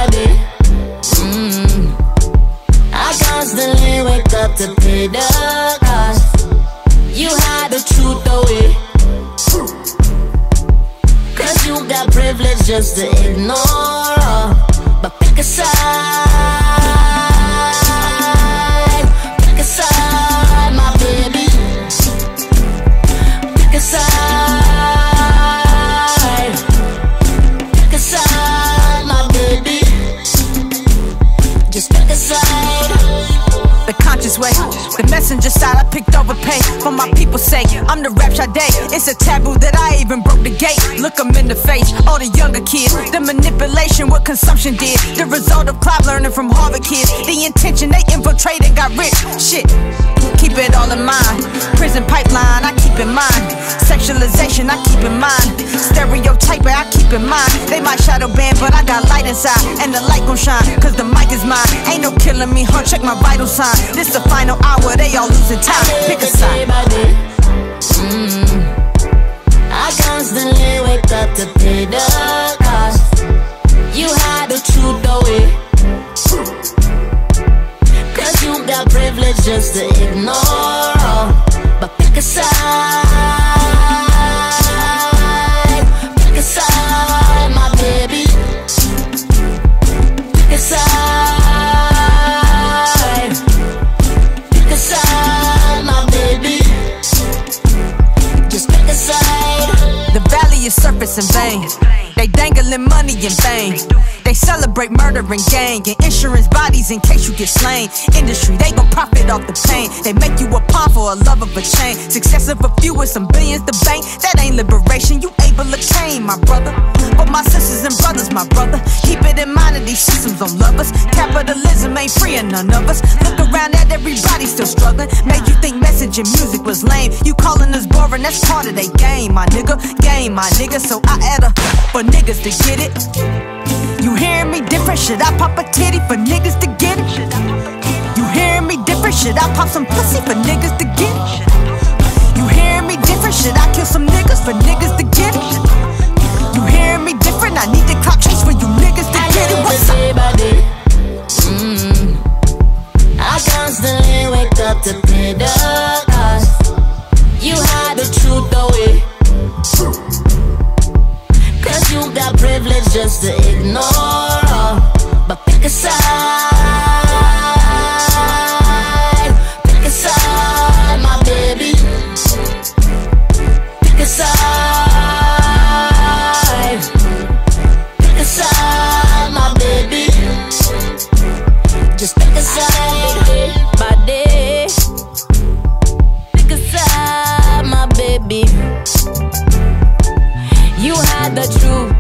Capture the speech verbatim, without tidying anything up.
day. Mm. I constantly wake up to pay the cost. You hide the truth away, cause you got privilege just to ignore. But pick a side, pick a side, my baby. Pick a side, pick a side, my baby. Just pick a side. The conscious way, the messenger side, I picked over pain for my people's sake. I'm the rap Sade, it's a taboo that I even broke the gate. Look them in the face, all the younger kids. The manipulation, what consumption did. The result of Clive learning from Harvard kids. The intention, they infiltrated, got rich. Shit, keep it all in mind. Prison pipeline, I keep in mind. Sexualization, I keep in mind. Stereotyping, I keep in mind. They might shadow band, but I got light inside. And the light gon' shine, cause the mic is mine. Ain't no killing me, huh? Check my vital sign. This the final hour, they all losing time. Pick a side. Mm. I constantly wake up to pay the cost. You hide the truth away, cause you got privilege just to ignore. But pick a side, pick a side, my baby. Pick a side, pick a side, my baby. Just pick a side. The valley is surface in vain. They dangling money in vain. They celebrate murder and gang and insurance bodies in case you get slain. Industry, they gon' profit off the pain. They make you a pawn for a love of a chain. Success of a few with some billions to bank. That ain't liberation, you able to tame, my brother. But my sisters and brothers, my brother, keep it in mind that these systems don't love us. Capitalism ain't freeing none of us. Look around at everybody still struggling. Made you think messaging music was lame. You calling us boring, that's part of they game, my nigga. Game, my nigga, so I add a for niggas to get it. You hearing me different? Should I pop a titty for niggas to get it? You hearing me different? Should I pop some pussy for niggas to get it? You hearing me different? Should I kill some niggas for niggas to get it? You hearing me different? I need the clock chase for you niggas to get it. What's up? Mm. I constantly wake up to pay the cost. You hide the truth away, cause you got privilege just to ignore. But pick a side, pick a side, my baby. Pick a side, pick a side, my baby. Just pick a side, my day. Pick a side, my baby. You had the truth,